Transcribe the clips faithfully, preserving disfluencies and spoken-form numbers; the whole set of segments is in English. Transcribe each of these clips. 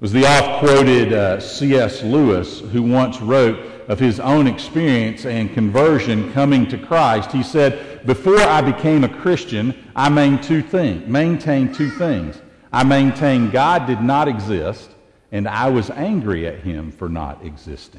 was the oft-quoted uh, C S Lewis, who once wrote of his own experience and conversion coming to Christ. He said, "Before I became a Christian, I maintained two things. Maintained two things. I maintained God did not exist, and I was angry at him for not existing."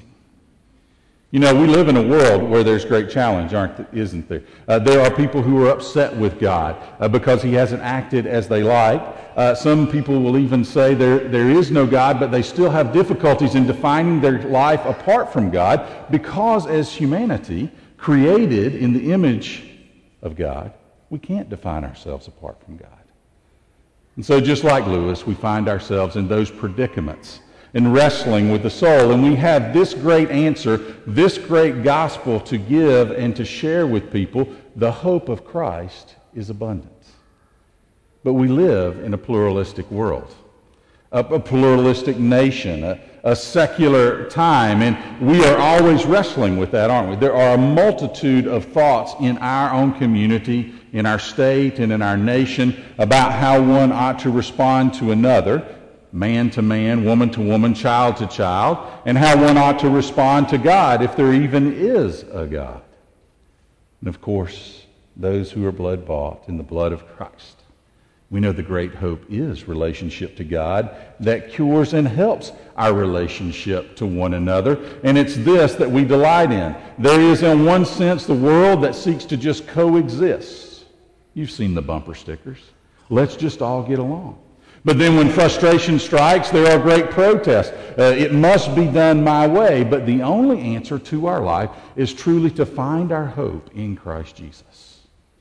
You know, we live in a world where there's great challenge, aren't there, isn't there? Uh, there are people who are upset with God uh, because he hasn't acted as they like. Uh, some people will even say there, there is no God, but they still have difficulties in defining their life apart from God because as humanity, created in the image of God, we can't define ourselves apart from God. And so just like Lewis, we find ourselves in those predicaments and wrestling with the soul. And we have this great answer, this great gospel to give and to share with people. The hope of Christ is abundant. But we live in a pluralistic world, a, a pluralistic nation, a, a secular time, and we are always wrestling with that, aren't we? There are a multitude of thoughts in our own community, in our state, and in our nation about how one ought to respond to another, man to man, woman to woman, child to child, and how one ought to respond to God, if there even is a God. And of course, those who are blood-bought in the blood of Christ. We know the great hope is relationship to God that cures and helps our relationship to one another. And it's this that we delight in. There is, in one sense, the world that seeks to just coexist. You've seen the bumper stickers. Let's just all get along. But then when frustration strikes, there are great protests. Uh, it must be done my way. But the only answer to our life is truly to find our hope in Christ Jesus.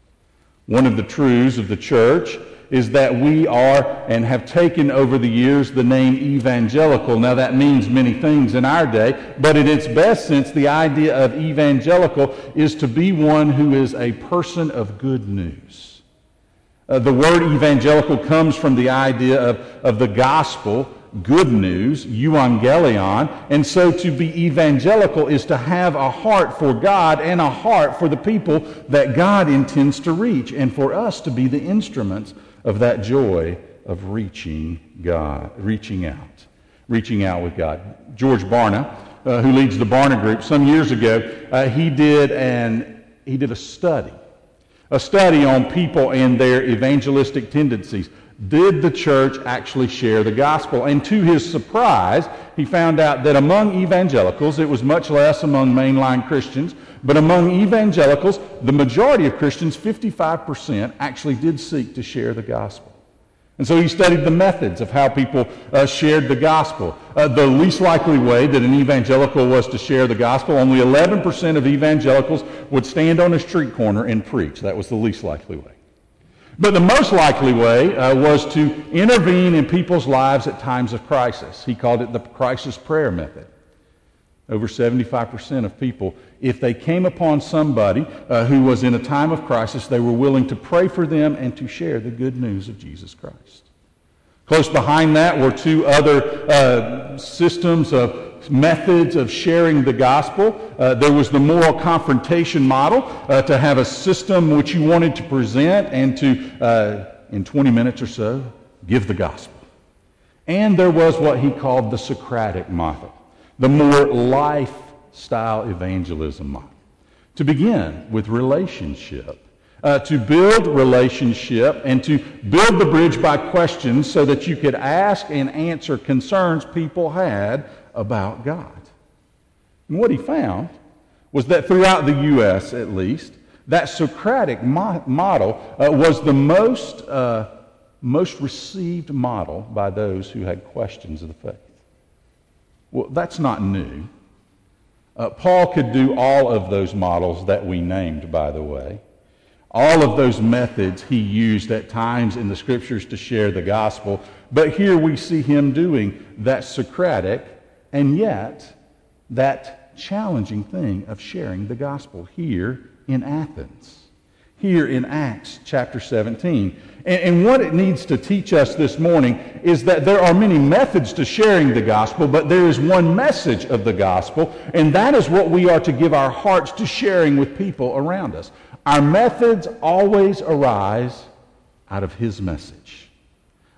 One of the truths of the church is that we are and have taken over the years the name evangelical. Now that means many things in our day, but in its best sense, the idea of evangelical is to be one who is a person of good news. Uh, the word evangelical comes from the idea of, of the gospel, good news, euangelion, and so to be evangelical is to have a heart for God and a heart for the people that God intends to reach, and for us to be the instruments of that joy of reaching God, reaching out, reaching out with God. George Barna, uh, who leads the Barna Group, some years ago, uh, he did an he did a study, a study on people and their evangelistic tendencies. Did the church actually share the gospel? And to his surprise, he found out that among evangelicals, it was much less among mainline Christians, but among evangelicals, the majority of Christians, fifty-five percent, actually did seek to share the gospel. And so he studied the methods of how people uh, shared the gospel. Uh, the least likely way that an evangelical was to share the gospel, only eleven percent of evangelicals would stand on a street corner and preach. That was the least likely way. But the most likely way uh, was to intervene in people's lives at times of crisis. He called it the crisis prayer method. Over seventy-five percent of people, if they came upon somebody uh, who was in a time of crisis, they were willing to pray for them and to share the good news of Jesus Christ. Close behind that were two other uh, systems of methods of sharing the gospel. Uh, there was the moral confrontation model, uh, to have a system which you wanted to present and to, uh, in twenty minutes or so, give the gospel. And there was what he called the Socratic model, the more lifestyle evangelism model. To begin with relationship, uh, to build relationship and to build the bridge by questions so that you could ask and answer concerns people had about God. And what he found was that throughout the U S at least, that Socratic mo- model uh, was the most, uh, most received model by those who had questions of the faith. Well, that's not new. Uh, Paul could do all of those models that we named, by the way. All of those methods he used at times in the Scriptures to share the gospel. But here we see him doing that Socratic and yet that challenging thing of sharing the gospel here in Athens, here in Acts chapter seventeen. And, and what it needs to teach us this morning is that there are many methods to sharing the gospel, but there is one message of the gospel, and that is what we are to give our hearts to sharing with people around us. Our methods always arise out of his message.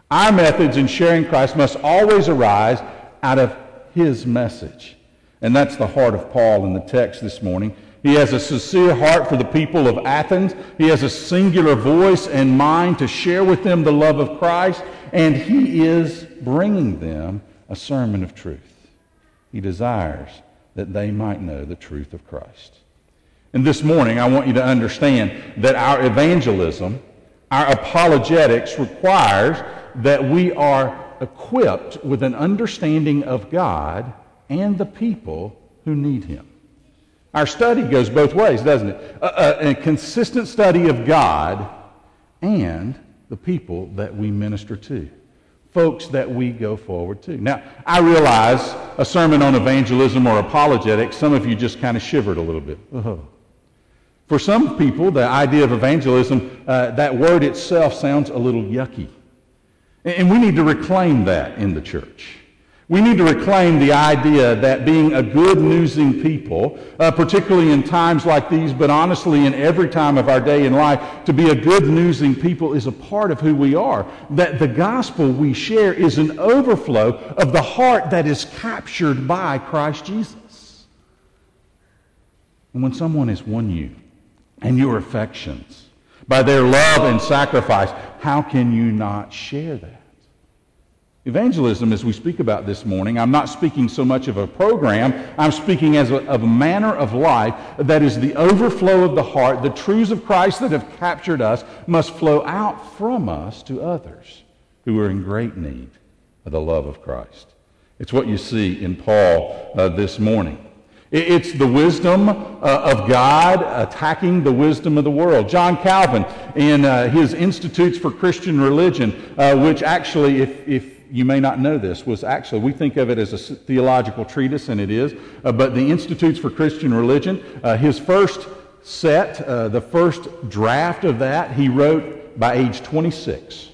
Our methods in sharing Christ must always arise out of his message. And that's the heart of Paul in the text this morning. He has a sincere heart for the people of Athens. He has a singular voice and mind to share with them the love of Christ, and he is bringing them a sermon of truth. He desires that they might know the truth of Christ. And this morning, I want you to understand that our evangelism, our apologetics requires that we are equipped with an understanding of God and the people who need him. Our study goes both ways, doesn't it? A, a, a consistent study of God and the people that we minister to, folks that we go forward to. Now, I realize a sermon on evangelism or apologetics, some of you just kind of shivered a little bit. Oh. For some people, the idea of evangelism, uh, that word itself sounds a little yucky. And we need to reclaim that in the church. We need to reclaim the idea that being a good newsing people, uh, particularly in times like these, but honestly in every time of our day in life, to be a good newsing people is a part of who we are. That the gospel we share is an overflow of the heart that is captured by Christ Jesus. And when someone has won you and your affections by their love and sacrifice, how can you not share that? Evangelism, as we speak about this morning, I'm not speaking so much of a program, I'm speaking as a, of a manner of life that is the overflow of the heart. The truths of Christ that have captured us must flow out from us to others who are in great need of the love of Christ. It's what you see in Paul uh, this morning. It's the wisdom uh, of God attacking the wisdom of the world. John Calvin, in uh, his Institutes for Christian Religion, uh, which actually, if, if you may not know this, was actually, we think of it as a theological treatise, and it is, uh, but the Institutes for Christian Religion, uh, his first set, uh, the first draft of that, he wrote by age twenty-six.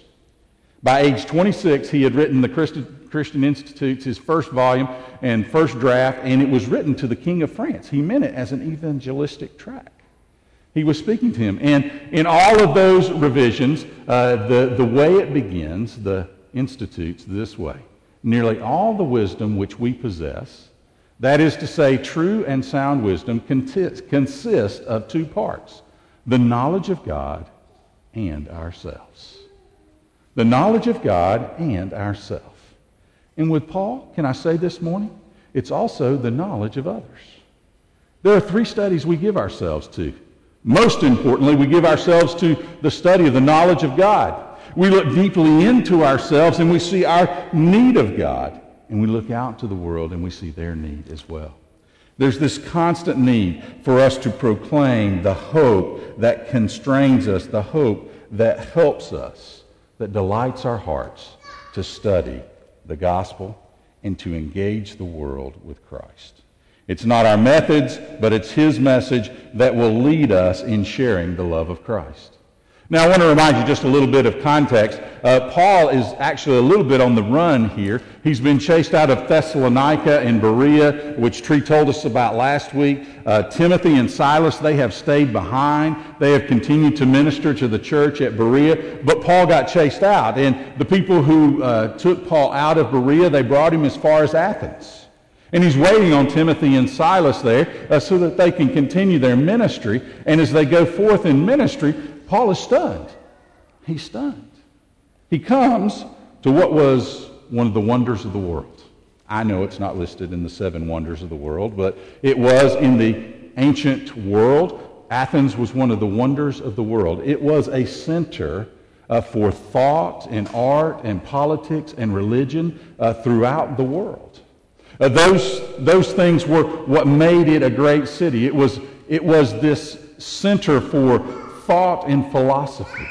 By age twenty-six, he had written the Christian Christian Institutes, his first volume and first draft, and it was written to the King of France. He meant it as an evangelistic tract. He was speaking to him. And in all of those revisions, uh, the, the way it begins, the Institutes, this way. Nearly all the wisdom which we possess, that is to say, true and sound wisdom, consists of two parts: the knowledge of God and ourselves. The knowledge of God and ourselves. And with Paul, can I say this morning, it's also the knowledge of others. There are three studies we give ourselves to. Most importantly, we give ourselves to the study of the knowledge of God. We look deeply into ourselves and we see our need of God. And we look out to the world and we see their need as well. There's this constant need for us to proclaim the hope that constrains us, the hope that helps us, that delights our hearts to study the gospel and to engage the world with Christ. It's not our methods, but it's his message that will lead us in sharing the love of Christ. Now, I want to remind you just a little bit of context. Uh, Paul is actually a little bit on the run here. He's been chased out of Thessalonica and Berea, which Tree told us about last week. Uh, Timothy and Silas, they have stayed behind. They have continued to minister to the church at Berea, but Paul got chased out. And the people who uh, took Paul out of Berea, they brought him as far as Athens. And he's waiting on Timothy and Silas there uh, so that they can continue their ministry. And as they go forth in ministry, Paul is stunned. He's stunned. He comes to what was one of the wonders of the world. I know it's not listed in the seven wonders of the world, but it was in the ancient world. Athens was one of the wonders of the world. It was a center uh, for thought and art and politics and religion uh, throughout the world. Uh, those, those things were what made it a great city. It was, it was this center for thought and philosophy.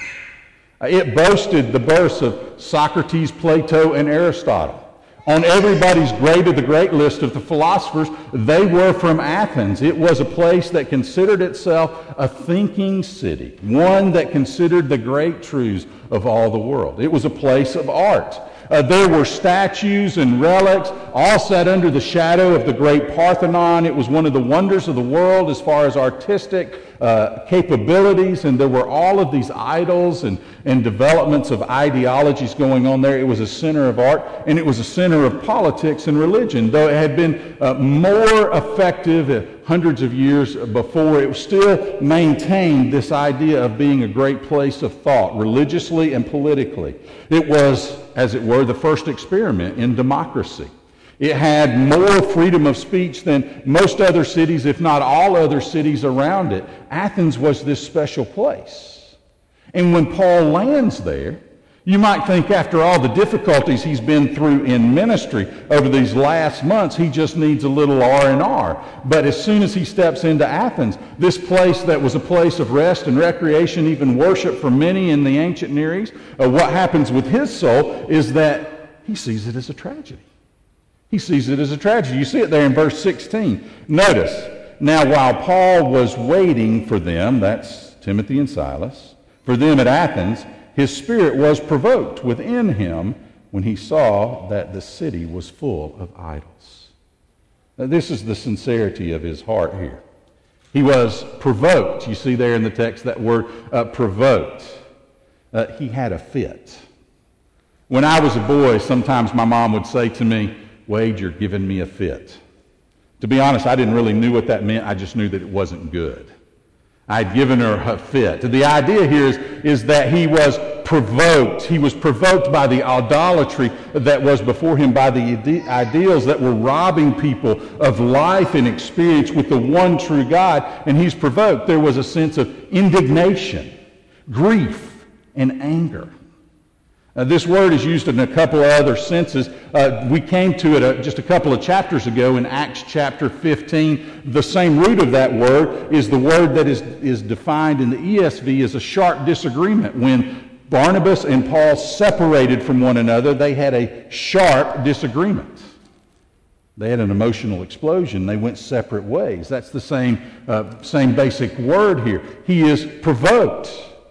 It boasted the births of Socrates, Plato, and Aristotle. On everybody's grade of the great list of the philosophers, they were from Athens. It was a place that considered itself a thinking city, one that considered the great truths of all the world. It was a place of art. Uh, there were statues and relics, all set under the shadow of the great Parthenon. It was one of the wonders of the world as far as artistic uh, capabilities, and there were all of these idols and, and developments of ideologies going on there. It was a center of art, and it was a center of politics and religion. Though it had been uh, more effective uh, hundreds of years before, it still maintained this idea of being a great place of thought, religiously and politically. It was, as it were, the first experiment in democracy. It had more freedom of speech than most other cities, if not all other cities around it. Athens was this special place. And when Paul lands there, you might think after all the difficulties he's been through in ministry over these last months, he just needs a little R and R. But as soon as he steps into Athens, this place that was a place of rest and recreation, even worship for many in the ancient Near East, uh, what happens with his soul is that he sees it as a tragedy. He sees it as a tragedy. You see it there in verse sixteen. Notice, now while Paul was waiting for them, that's Timothy and Silas, for them at Athens, his spirit was provoked within him when he saw that the city was full of idols. Now, this is the sincerity of his heart here. He was provoked. You see there in the text that word uh, provoked. Uh, he had a fit. When I was a boy, sometimes my mom would say to me, "Wade, you're giving me a fit." To be honest, I didn't really know what that meant. I just knew that it wasn't good. I'd given her a fit. The idea here is, is that he was provoked. He was provoked by the idolatry that was before him, by the ide- ideals that were robbing people of life and experience with the one true God, and he's provoked. There was a sense of indignation, grief, and anger. Uh, this word is used in a couple of other senses. Uh, we came to it uh, just a couple of chapters ago in Acts chapter fifteen. The same root of that word is the word that is, is defined in the E S V as a sharp disagreement. When Barnabas and Paul separated from one another, they had a sharp disagreement. They had an emotional explosion. They went separate ways. That's the same, uh, same basic word here. He is provoked.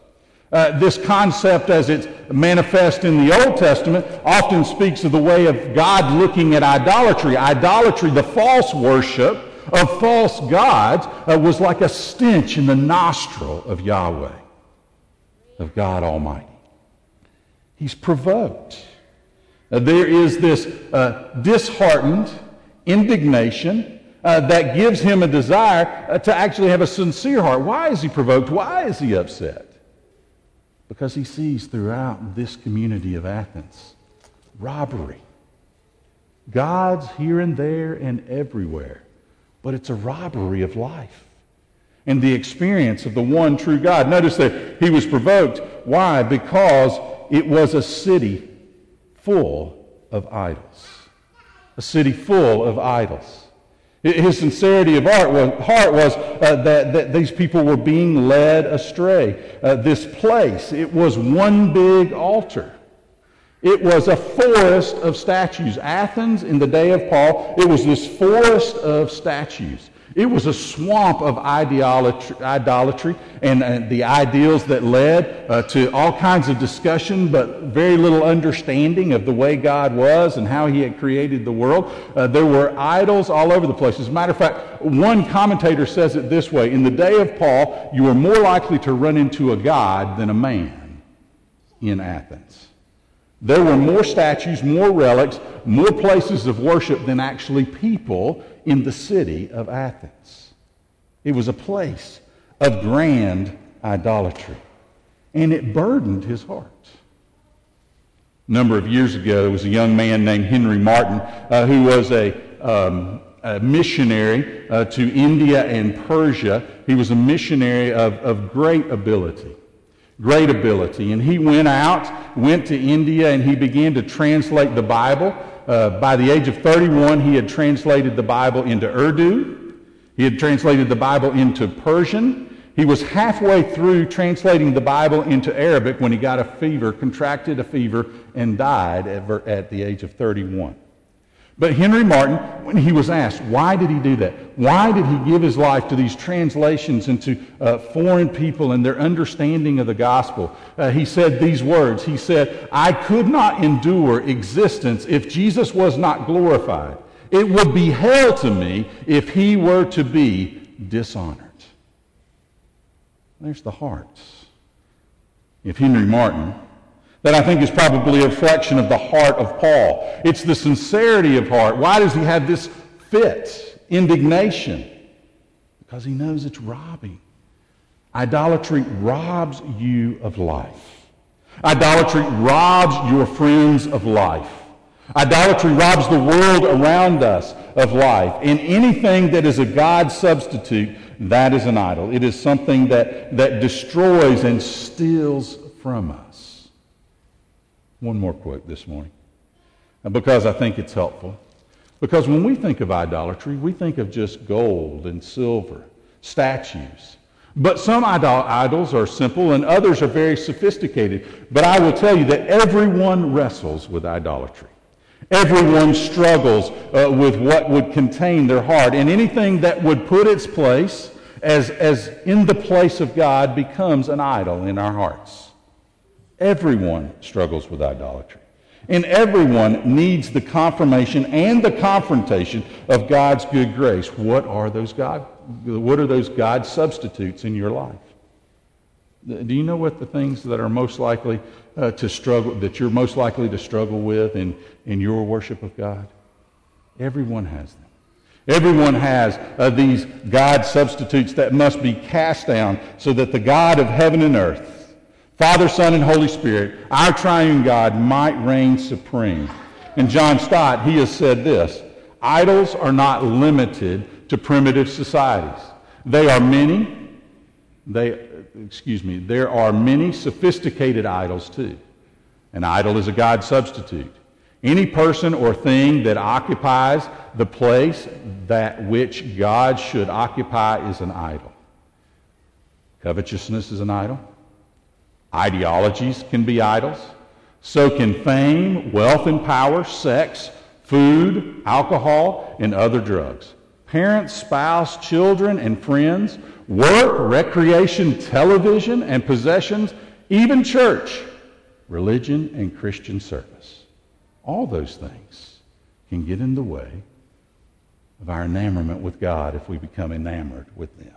Uh, this concept, as it's manifest in the Old Testament, often speaks of the way of God looking at idolatry. Idolatry, the false worship of false gods, uh, was like a stench in the nostril of Yahweh, of God Almighty. He's provoked. Uh, there is this uh, disheartened indignation uh, that gives him a desire uh, to actually have a sincere heart. Why is he provoked? Why is he upset? Because he sees throughout this community of Athens robbery. Gods here and there and everywhere, but it's a robbery of life and the experience of the one true God. Notice that he was provoked. Why? Because it was a city full of idols. A city full of idols. His sincerity of heart was, heart was uh, that, that these people were being led astray. Uh, this place, it was one big altar. It was a forest of statues. Athens, in the day of Paul, it was this forest of statues. It was a swamp of idolatry, idolatry and, and the ideals that led uh, to all kinds of discussion, but very little understanding of the way God was and how he had created the world. Uh, there were idols all over the place. As a matter of fact, one commentator says it this way: in the day of Paul, you were more likely to run into a god than a man in Athens. There were more statues, more relics, more places of worship than actually people in the city of Athens. It was a place of grand idolatry, and it burdened his heart. A number of years ago, there was a young man named Henry Martin uh, who was a, um, a missionary uh, to India and Persia. He was a missionary of, of great ability. Great ability. And he went out, went to India, and he began to translate the Bible. Uh, by the age of thirty-one, he had translated the Bible into Urdu. He had translated the Bible into Persian. He was halfway through translating the Bible into Arabic when he got a fever, contracted a fever, and died at, at the age of thirty-one. But Henry Martin, when he was asked, why did he do that? Why did he give his life to these translations into uh, foreign people and their understanding of the gospel? Uh, he said these words. He said, "I could not endure existence if Jesus was not glorified. It would be hell to me if he were to be dishonored." There's the heart. If Henry Martin, that I think is probably a reflection of the heart of Paul. It's the sincerity of heart. Why does he have this fit, indignation? Because he knows it's robbing. Idolatry robs you of life. Idolatry robs your friends of life. Idolatry robs the world around us of life. And anything that is a God substitute, that is an idol. It is something that, that destroys and steals from us. One more quote this morning, because I think it's helpful. Because when we think of idolatry, we think of just gold and silver, statues. But some idol- idols are simple and others are very sophisticated. But I will tell you that everyone wrestles with idolatry. Everyone struggles uh, with what would contain their heart. And anything that would put its place as, as in the place of God becomes an idol in our hearts. Everyone struggles with idolatry. And everyone needs the confirmation and the confrontation of God's good grace. What are those God, what are those God substitutes in your life? Do you know what the things that are most likely uh, to struggle, that you're most likely to struggle with in, in your worship of God? Everyone has them. Everyone has uh, these God substitutes that must be cast down so that the God of heaven and earth, Father, Son, and Holy Spirit, our triune God, might reign supreme. And John Stott, he has said this: idols are not limited to primitive societies. They are many, they, excuse me, there are many sophisticated idols too. An idol is a God substitute. Any person or thing that occupies the place that which God should occupy is an idol. Covetousness is an idol. Ideologies can be idols. So can fame, wealth and power, sex, food, alcohol, and other drugs. Parents, spouse, children, and friends, work, recreation, television, and possessions, even church, religion, and Christian service. All those things can get in the way of our enamorment with God if we become enamored with them.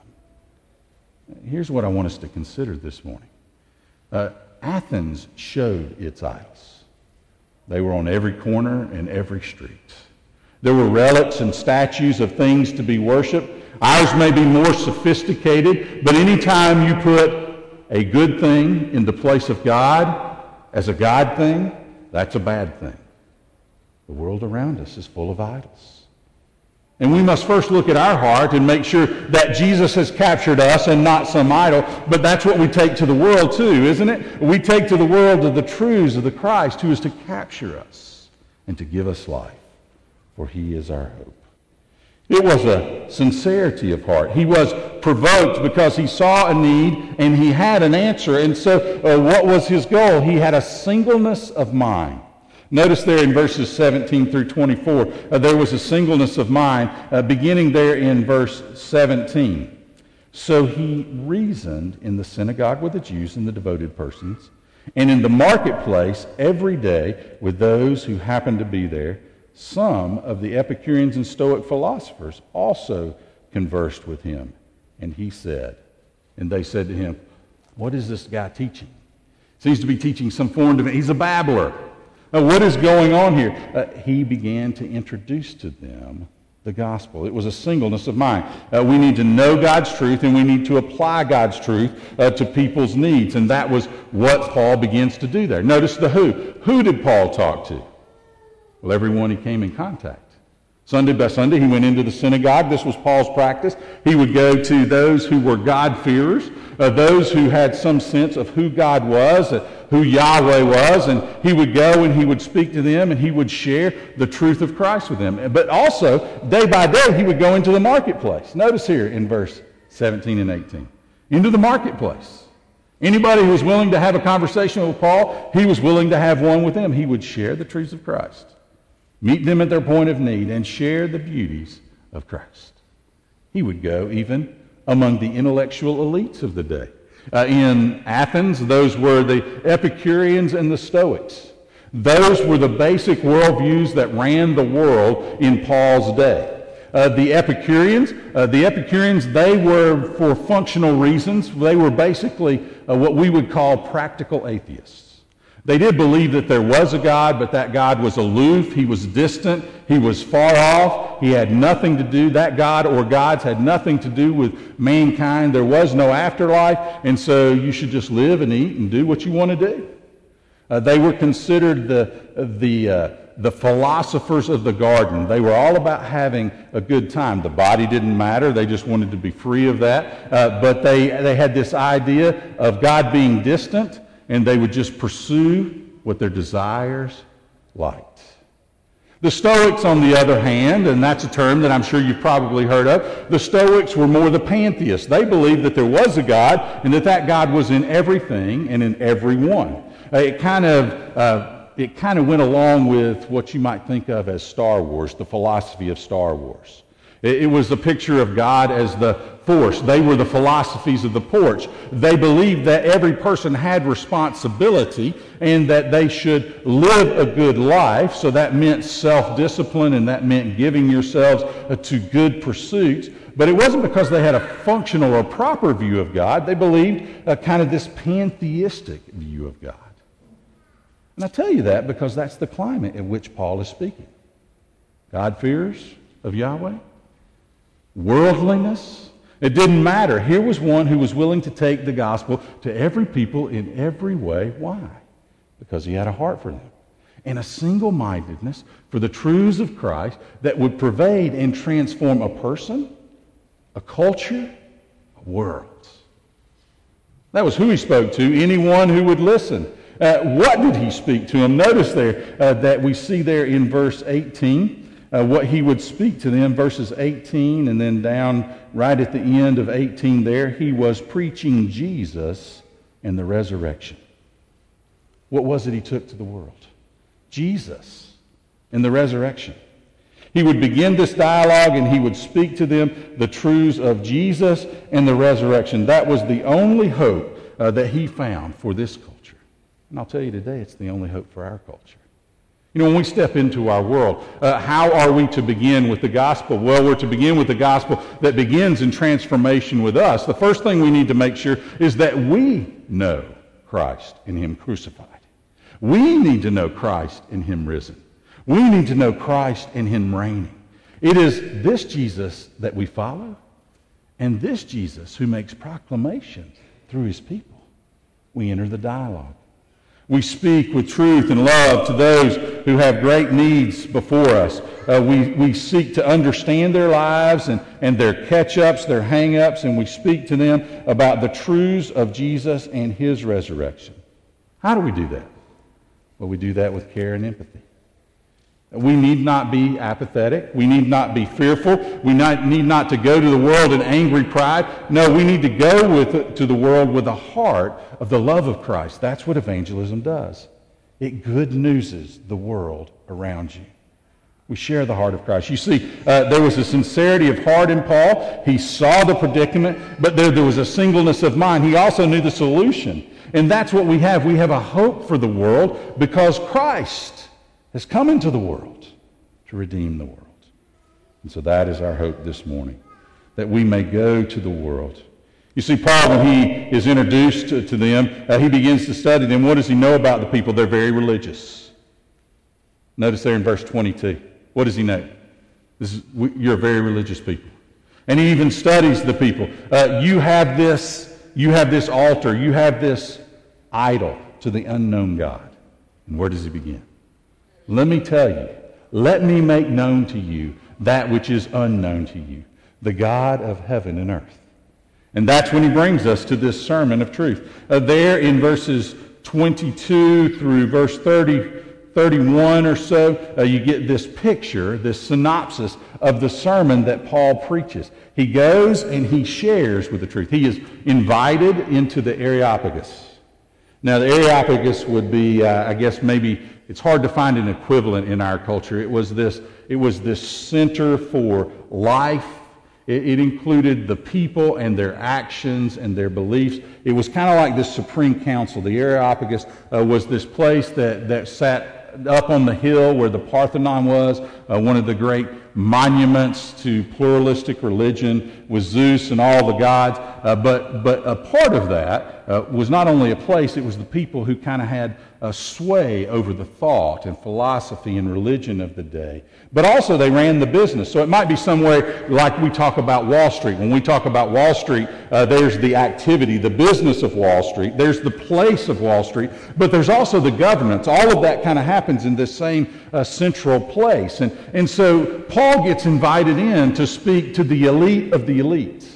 Here's what I want us to consider this morning. Uh, Athens showed its idols. They were on every corner and every street. There were relics and statues of things to be worshipped. Ours may be more sophisticated, but anytime you put a good thing in the place of God as a God thing, that's a bad thing. The world around us is full of idols. And we must first look at our heart and make sure that Jesus has captured us and not some idol. But that's what we take to the world too, isn't it? We take to the world the truths of the Christ who is to capture us and to give us life, for he is our hope. It was a sincerity of heart. He was provoked because he saw a need and he had an answer. And so uh, what was his goal? He had a singleness of mind. Notice there in verses seventeen through twenty-four, uh, there was a singleness of mind, uh, beginning there in verse seventeen. So he reasoned in the synagogue with the Jews and the devoted persons, and in the marketplace every day with those who happened to be there. Some of the Epicureans and Stoic philosophers also conversed with him. And he said, and they said to him, what is this guy teaching? Seems to be teaching some foreign divinity. He's a babbler. Now, what is going on here? Uh, he began to introduce to them the gospel. It was a singleness of mind. Uh, we need to know God's truth, and we need to apply God's truth uh, to people's needs. And that was what Paul begins to do there. Notice the who. Who did Paul talk to? Well, everyone he came in contact. Sunday by Sunday, he went into the synagogue. This was Paul's practice. He would go to those who were God-fearers, uh, those who had some sense of who God was, uh, who Yahweh was, and he would go and he would speak to them and he would share the truth of Christ with them. But also, day by day, he would go into the marketplace. Notice here in verse seventeen and eighteen. Into the marketplace. Anybody who was willing to have a conversation with Paul, he was willing to have one with them. He would share the truths of Christ, meet them at their point of need, and share the beauties of Christ. He would go even among the intellectual elites of the day. Uh, in Athens, those were the Epicureans and the Stoics. Those were the basic worldviews that ran the world in Paul's day. Uh, the Epicureans, uh, the Epicureans, they were, for functional reasons, they were basically uh, what we would call practical atheists. They did believe that there was a God, but that God was aloof, he was distant, he was far off, he had nothing to do, that God or gods had nothing to do with mankind. There was no afterlife, and so you should just live and eat and do what you want to do. Uh, they were considered the, the, uh, the philosophers of the garden. They were all about having a good time. The body didn't matter. They just wanted to be free of that. Uh, but they, they had this idea of God being distant, and they would just pursue what their desires liked. The Stoics, on the other hand, and that's a term that I'm sure you've probably heard of, the Stoics were more the pantheists. They believed that there was a God and that that God was in everything and in everyone. Uh, it kind of uh, it kind of went along with what you might think of as Star Wars, the philosophy of Star Wars. It, it was the picture of God as the force. They were the philosophies of the porch. They believed that every person had responsibility and that they should live a good life. So that meant self-discipline, and that meant giving yourselves to good pursuits. But it wasn't because they had a functional or proper view of God. They believed a kind of this pantheistic view of God. And I tell you that because that's the climate in which Paul is speaking. God-fearers of Yahweh, worldliness. It didn't matter. Here was one who was willing to take the gospel to every people in every way. Why? Because he had a heart for them. And a single-mindedness for the truths of Christ that would pervade and transform a person, a culture, a world. That was who he spoke to, anyone who would listen. Uh, what did he speak to them? Notice there uh, that we see there in verse eighteen. Uh, what he would speak to them, verses eighteen, and then down right at the end of eighteen there, he was preaching Jesus and the resurrection. What was it he took to the world? Jesus and the resurrection. He would begin this dialogue and he would speak to them the truths of Jesus and the resurrection. That was the only hope uh, that he found for this culture. And I'll tell you today, it's the only hope for our culture. You know, when we step into our world, uh, how are we to begin with the gospel? Well, we're to begin with the gospel that begins in transformation with us. The first thing we need to make sure is that we know Christ and him crucified. We need to know Christ and him risen. We need to know Christ and him reigning. It is this Jesus that we follow, and this Jesus who makes proclamation through his people. We enter the dialogue. We speak with truth and love to those who have great needs before us. Uh, we, we seek to understand their lives and, and their catch-ups, their hang-ups, and we speak to them about the truths of Jesus and his resurrection. How do we do that? Well, we do that with care and empathy. We need not be apathetic. We need not be fearful. We not, need not to go to the world in angry pride. No, we need to go with, to the world with a heart of the love of Christ. That's what evangelism does. It good newses the world around you. We share the heart of Christ. You see, uh, there was a sincerity of heart in Paul. He saw the predicament, but there, there was a singleness of mind. He also knew the solution. And that's what we have. We have a hope for the world because Christ has come into the world to redeem the world. And so that is our hope this morning, that we may go to the world. You see, Paul, when he is introduced to, to them, uh, he begins to study them. What does he know about the people? They're very religious. Notice there in verse twenty-two. What does he know? This is, we, you're very religious people. And he even studies the people. Uh, you have this, you have this altar. You have this idol to the unknown God. And where does he begin? Let me tell you, let me make known to you that which is unknown to you, the God of heaven and earth. And that's when he brings us to this sermon of truth. Uh, there in verses twenty-two through verse thirty, thirty-one or so, uh, you get this picture, this synopsis of the sermon that Paul preaches. He goes and he shares with the truth. He is invited into the Areopagus. Now, the Areopagus would be, uh, I guess maybe, it's hard to find an equivalent in our culture. It was this, it was this center for life. It, it included the people and their actions and their beliefs. It was kind of like this Supreme Council. The Areopagus uh, was this place that, that sat up on the hill where the Parthenon was, uh, one of the great monuments to pluralistic religion with Zeus and all the gods. Uh, but, but a part of that uh, was not only a place, it was the people who kind of had a sway over the thought and philosophy and religion of the day. But also they ran the business. So it might be somewhere like we talk about Wall Street. When we talk about Wall Street, uh, there's the activity, the business of Wall Street. There's the place of Wall Street. But there's also the governance. All of that kind of happens in this same uh, central place. And, and so Paul gets invited in to speak to the elite of the elites,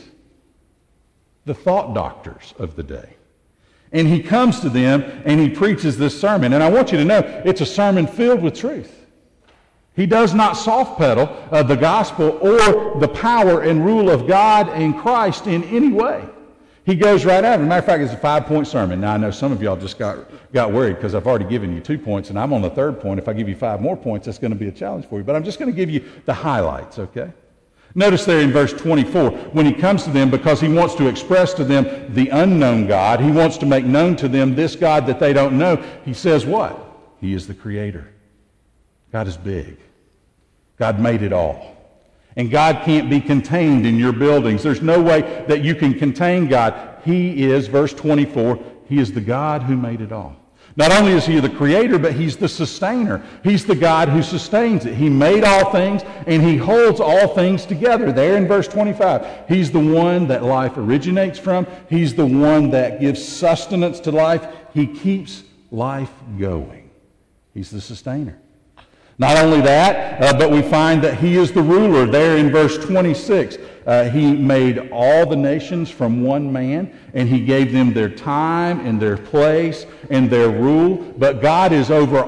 the thought doctors of the day. And he comes to them and he preaches this sermon. And I want you to know, it's a sermon filled with truth. He does not soft pedal uh, the gospel or the power and rule of God and Christ in any way. He goes right at it. As a matter of fact, it's a five-point sermon. Now, I know some of y'all just got, got worried because I've already given you two points, and I'm on the third point. If I give you five more points, that's going to be a challenge for you. But I'm just going to give you the highlights, okay? Notice there in verse twenty-four, when he comes to them, because he wants to express to them the unknown God, he wants to make known to them this God that they don't know, he says what? He is the creator. God is big. God made it all. And God can't be contained in your buildings. There's no way that you can contain God. He is, verse twenty-four, he is the God who made it all. Not only is he the creator, but he's the sustainer. He's the God who sustains it. He made all things, and he holds all things together. There in verse twenty-five, he's the one that life originates from. He's the one that gives sustenance to life. He keeps life going. He's the sustainer. Not only that, uh, but we find that he is the ruler. There in verse twenty-six, uh, he made all the nations from one man, and he gave them their time and their place and their rule. But God is over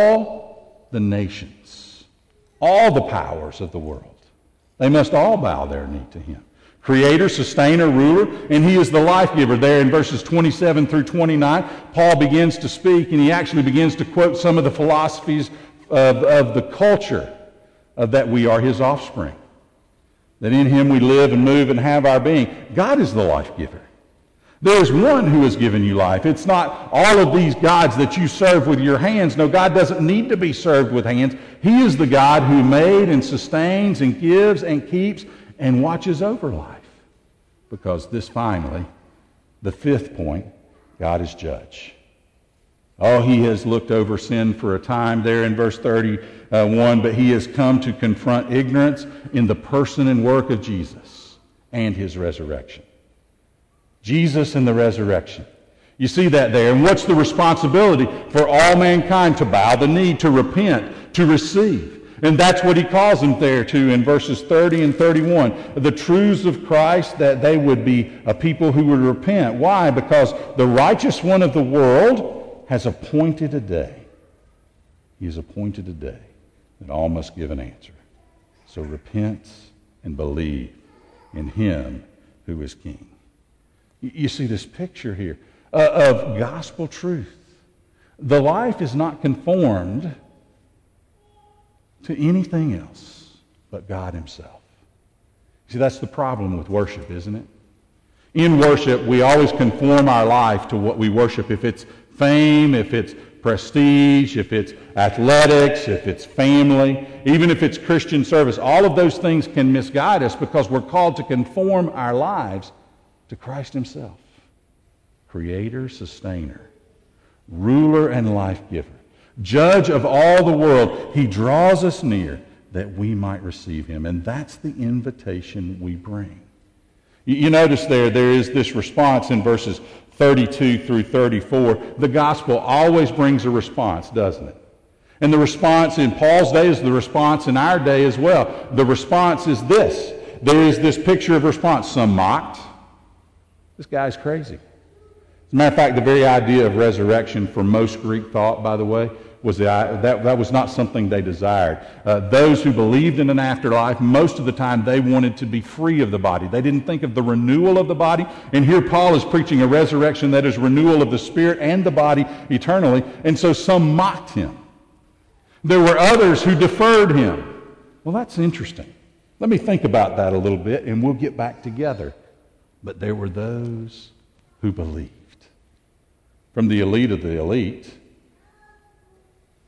all the nations, all the powers of the world. They must all bow their knee to him. Creator, sustainer, ruler, and he is the life giver. There in verses twenty-seven through twenty-nine, Paul begins to speak, and he actually begins to quote some of the philosophies Of, of the culture of that we are his offspring, that in him we live and move and have our being. God is the life giver. There is one who has given you life. It's not all of these gods that you serve with your hands. No, God doesn't need to be served with hands. He is the God who made and sustains and gives and keeps and watches over life. Because this finally, the fifth point, God is judge. Oh, he has looked over sin for a time there in verse thirty-one, but he has come to confront ignorance in the person and work of Jesus and his resurrection. Jesus and the resurrection. You see that there. And what's the responsibility for all mankind? To bow the knee, to repent, to receive. And that's what he calls them there to in verses thirty and thirty-one. The truths of Christ, that they would be a people who would repent. Why? Because the righteous one of the world has appointed a day. He has appointed a day that all must give an answer. So repent and believe in him who is king. You see this picture here uh, of gospel truth. The life is not conformed to anything else but God himself. See, that's the problem with worship, isn't it? In worship, we always conform our life to what we worship. If it's fame, if it's prestige, if it's athletics, if it's family, even if it's Christian service, all of those things can misguide us because we're called to conform our lives to Christ himself. Creator, sustainer, ruler and life giver, judge of all the world. He draws us near that we might receive him. And that's the invitation we bring. You notice there, there is this response in verses thirty-two through thirty-four. The gospel always brings a response, doesn't it? And the response in Paul's day is the response in our day as well. The response is this. There is this picture of response. Some mocked. This guy's crazy. As a matter of fact, the very idea of resurrection for most Greek thought, by the way, was the, that, that was not something they desired. Uh, those who believed in an afterlife, most of the time they wanted to be free of the body. They didn't think of the renewal of the body. And here Paul is preaching a resurrection that is renewal of the spirit and the body eternally. And so some mocked him. There were others who deferred him. Well, that's interesting. Let me think about that a little bit and we'll get back together. But there were those who believed. From the elite of the elite,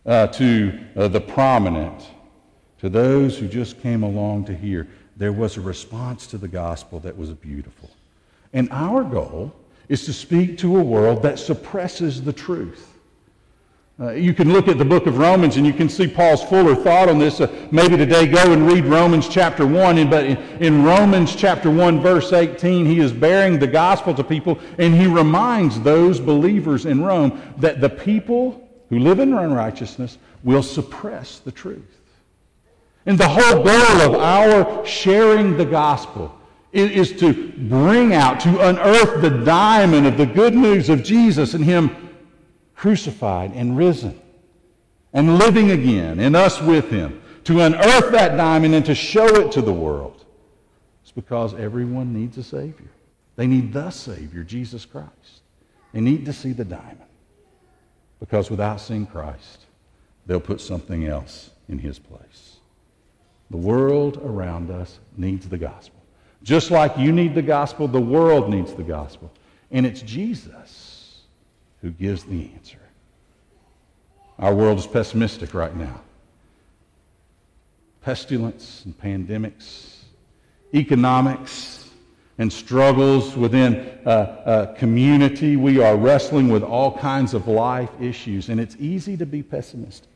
uh, to uh, the prominent, to those who just came along to hear, there was a response to the gospel that was beautiful. And our goal is to speak to a world that suppresses the truth. Uh, you can look at the book of Romans and you can see Paul's fuller thought on this. Uh, maybe today go and read Romans chapter one. And, but in, in Romans chapter one, verse eighteen, he is bearing the gospel to people, and he reminds those believers in Rome that the people who live in unrighteousness will suppress the truth. And the whole goal of our sharing the gospel is, is to bring out, to unearth the diamond of the good news of Jesus and him crucified and risen and living again, and us with him, to unearth that diamond and to show it to the world. It's because everyone needs a Savior. They need the Savior, Jesus Christ. They need to see the diamond, because without seeing Christ, they'll put something else in his place. The world around us needs the gospel. Just like you need the gospel, the world needs the gospel. And it's Jesus who gives the answer. Our world is pessimistic right now. Pestilence and pandemics, economics, and struggles within uh, uh, community. We are wrestling with all kinds of life issues, and it's easy to be pessimistic.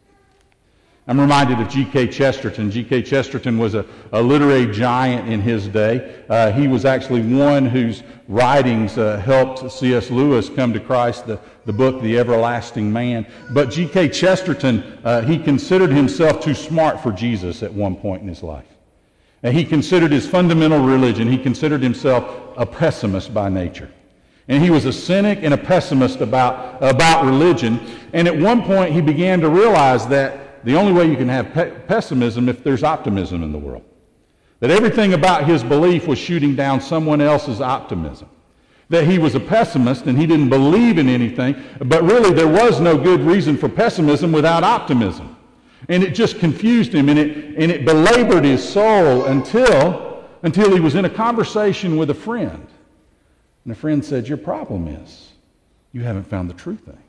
I'm reminded of G K Chesterton. G K Chesterton was a, a literary giant in his day. Uh, he was actually one whose writings uh, helped C S Lewis come to Christ, the, the book, The Everlasting Man. But G K Chesterton, uh, he considered himself too smart for Jesus at one point in his life. And he considered his fundamental religion, he considered himself a pessimist by nature. And he was a cynic and a pessimist about, about religion. And at one point he began to realize that the only way you can have pe- pessimism if there's optimism in the world. That everything about his belief was shooting down someone else's optimism. That he was a pessimist and he didn't believe in anything, but really there was no good reason for pessimism without optimism. And it just confused him, and it, and it belabored his soul until, until he was in a conversation with a friend. And the friend said, your problem is you haven't found the true thing.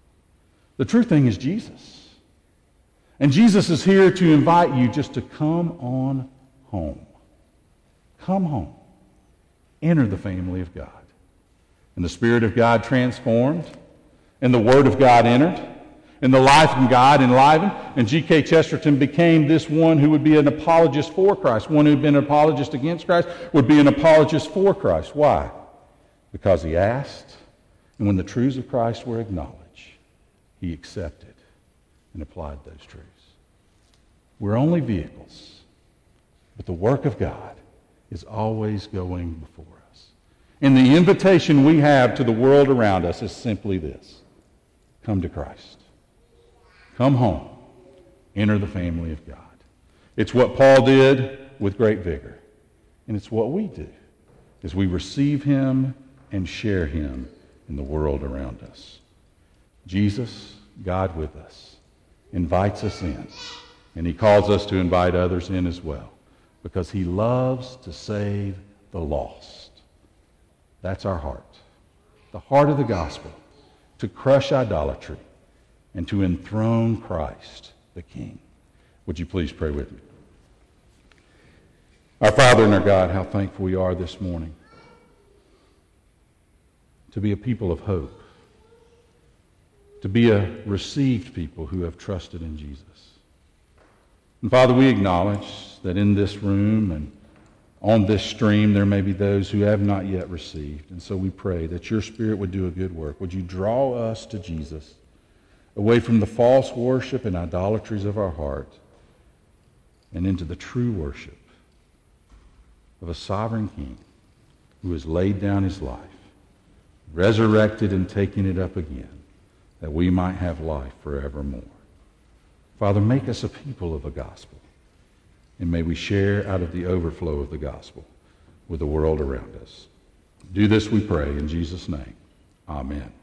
The true thing is Jesus. And Jesus is here to invite you just to come on home. Come home. Enter the family of God. And the Spirit of God transformed, and the Word of God entered, and the life of God enlivened, and G K Chesterton became this one who would be an apologist for Christ. One who had been an apologist against Christ would be an apologist for Christ. Why? Because he asked, and when the truths of Christ were acknowledged, he accepted and applied those truths. We're only vehicles, but the work of God is always going before us. And the invitation we have to the world around us is simply this: come to Christ. Come home. Enter the family of God. It's what Paul did with great vigor. And it's what we do as we receive him and share him in the world around us. Jesus, God with us, invites us in, and he calls us to invite others in as well, because he loves to save the lost. That's our heart, the heart of the gospel, to crush idolatry and to enthrone Christ, the King. Would you please pray with me? Our Father and our God, how thankful we are this morning to be a people of hope, to be a received people who have trusted in Jesus. And Father, we acknowledge that in this room and on this stream there may be those who have not yet received. And so we pray that your Spirit would do a good work. Would you draw us to Jesus, away from the false worship and idolatries of our heart, and into the true worship of a sovereign King who has laid down his life, resurrected and taken it up again, that we might have life forevermore. Father, make us a people of the gospel, and may we share out of the overflow of the gospel with the world around us. Do this, we pray, in Jesus' name. Amen.